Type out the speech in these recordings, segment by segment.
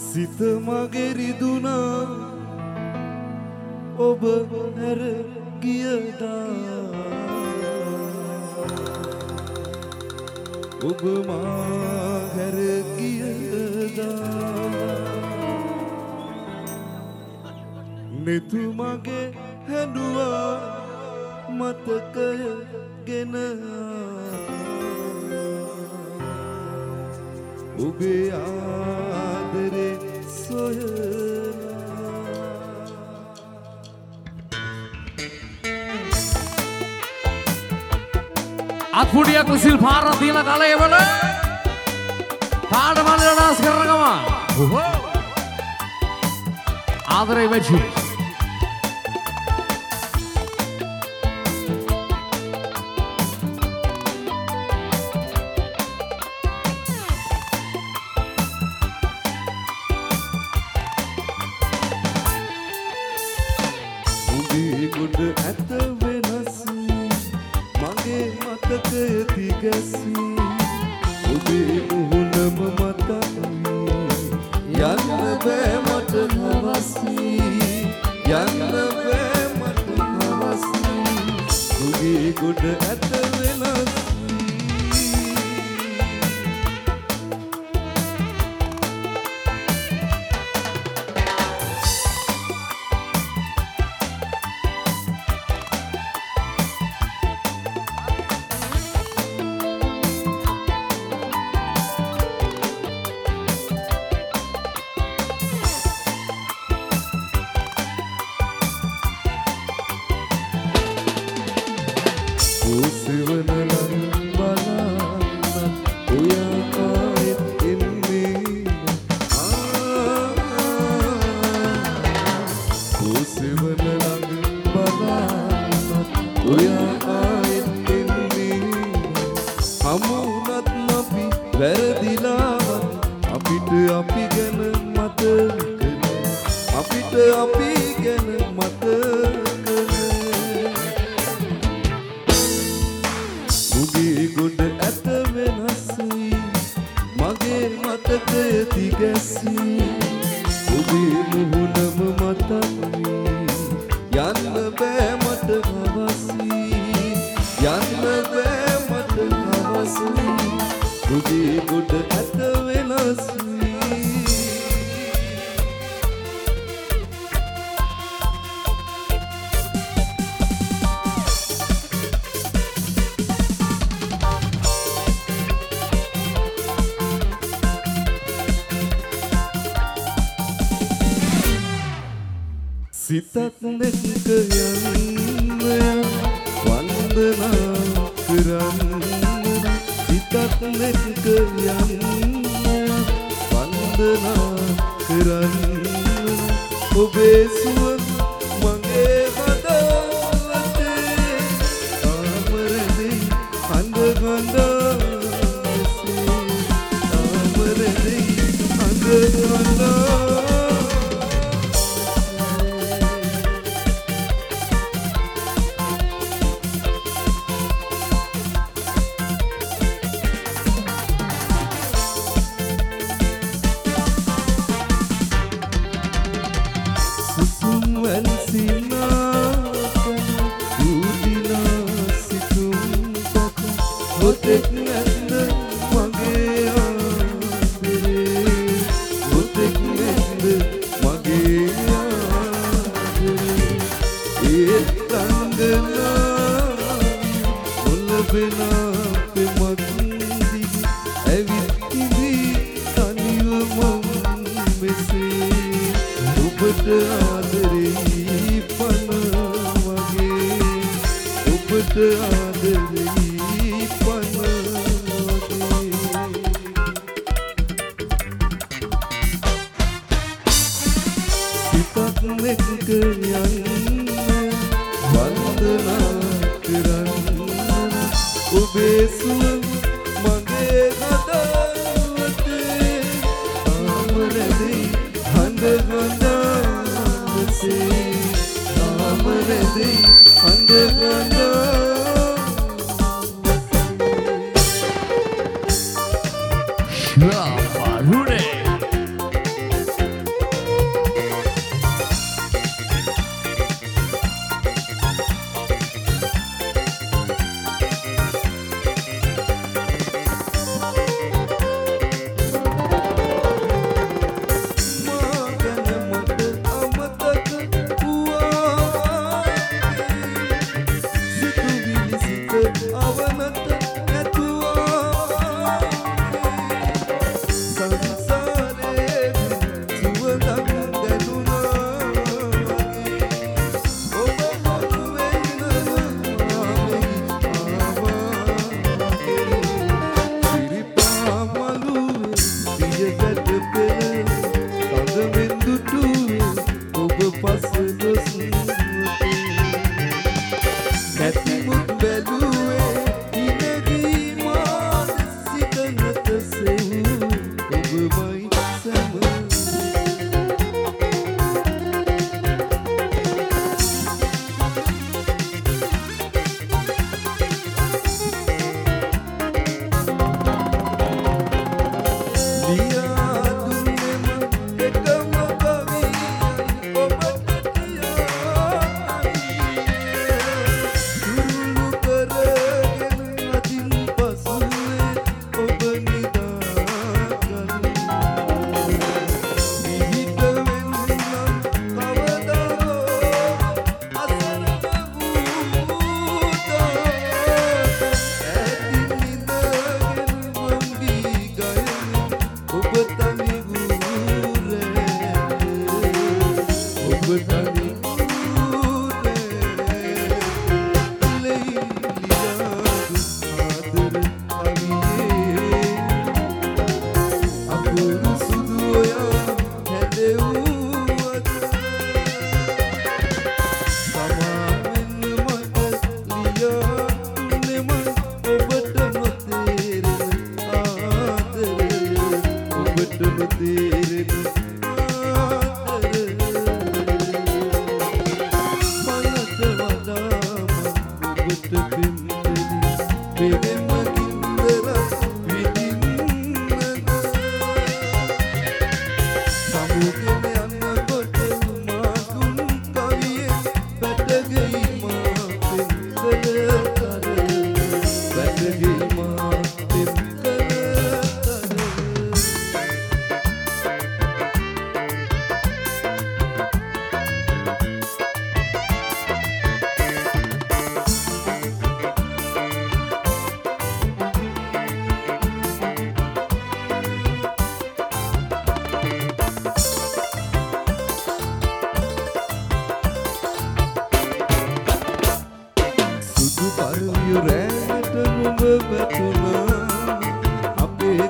සිත මගේ රිදුනා ඔබ හැර ගියදා ඔබ මා හැර ගියදා නිතු මගේ හැඬුවා මතකය ගෙන ඔබේ ආදරේ සොයලා අත්පුඩියක් විසිල් පාරක් දීලා කලේ වල පාඩ මල්ලේ ඩාන්ස් කරන ගම ආදරේ වෙච්චි ගොඩ ඇත වෙනස් මගේ මතකය තිගැසී ඔබේ මුහුණම මතකයි යන්න බෑ මට හවසී යන්න බෑ මට හවසී ඔබේ ගොඩ ඇත වෙනස් සිතත් නෙක යන්න වන්දනා කරන්න සිතත් නෙක යන්න වන්දනා කරන්න ඔබේ සුවඳ මගේ හදවතේ ආමරේ හඳ ගඳ ආමරේ හඳ ගඳ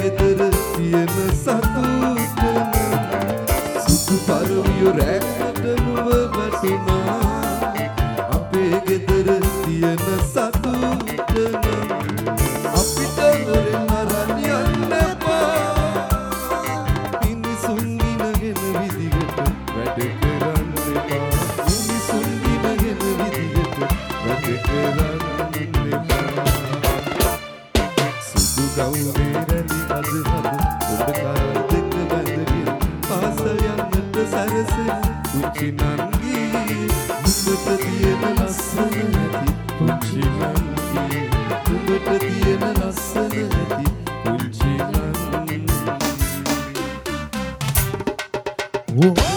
ගෙදර තියෙන සතුටම සුදු පරවිය රැකට නුව වැටුණා අපේ ගෙදර තියෙන සතුටම අපිට හොරෙන් අරන් යන්න එපා මිනිසුන් ගිනගෙන විදිහට වැඩ කරන්න එපා මිනිසුන් ගිනගෙන විදිහට වැඩ කරන්න එපා සුදු ගවුමේ රැලි අද හද ඔබ කාල් දෙක බැඳගෙන පාසල් යන්නට සැරසෙන පුංචි නංගී නුඹට තියෙන ලස්සන නැති පුංචි නංගී නුඹට තියෙන ලස්සන නැති පුංචි නංගී